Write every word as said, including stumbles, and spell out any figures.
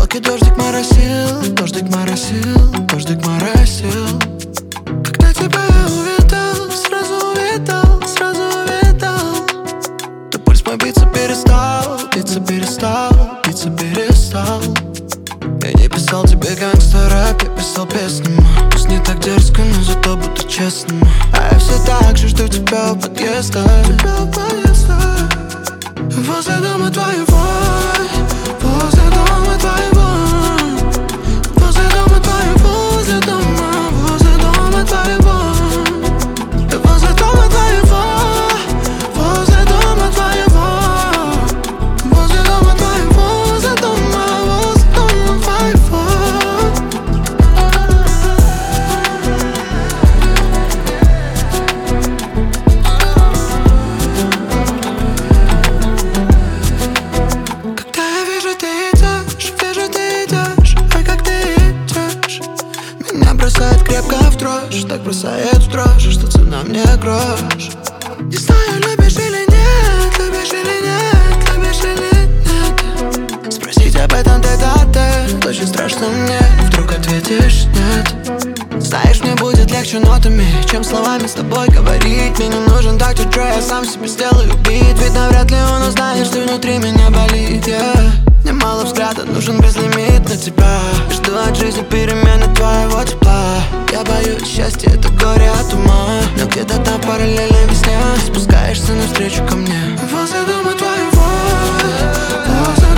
Легкий дождик моросил, дождик моросил, дождик моросил. Когда тебя я увидел, сразу увидел, сразу увидел. То пульс мой биться перестал, биться перестал, биться перестал. Я не писал тебе гангстер-рэп, я писал песню. Пусть не так дерзко, но зато буду честным. А я все так же жду тебя у подъезда, тебя у подъезда. Возле дома твоего, возле дома твоего, возле дома твоего, возле дома, возле дома твоего, возле дома твоего, возле дома твоего, возле дома твоего, возле дома, возле дома твоего. Когда я вижу, ты идешь, вижу, ты идешь, ой, как ты идешь, меня бросает крепко в дрожь, так бросает в дрожь, что цена мне грош. Не знаю, любишь или нет, любишь или нет, любишь или нет. Спросить об этом тет-а-тет, очень страшно мне, вдруг ответишь нет. Знаешь, мне будет легче нотами, чем словами с тобой говорить. Мне не нужен доктор Дре, я сам себе сделаю бит. Ведь навряд ли он узнает, что внутри меня болит, yeah. Мне мало взгляда, нужен безлимит на тебя. И жду от жизни перемены твоего тепла. Я боюсь счастья, это горе от ума. Но где-то там параллельно весне спускаешься навстречу ко мне. Возле дома твоего, возле